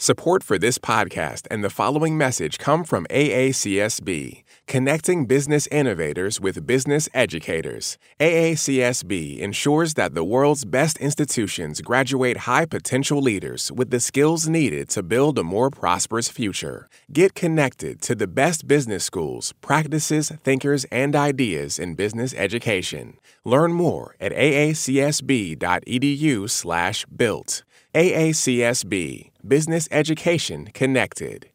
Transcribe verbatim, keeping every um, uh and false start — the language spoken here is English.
Support for this podcast and the following message come from A A C S B, connecting business innovators with business educators. A A C S B ensures that the world's best institutions graduate high-potential leaders with the skills needed to build a more prosperous future. Get connected to the best business schools, practices, thinkers, and ideas in business education. Learn more at aacsb.edu slash built. A A C S B, Business Education Connected.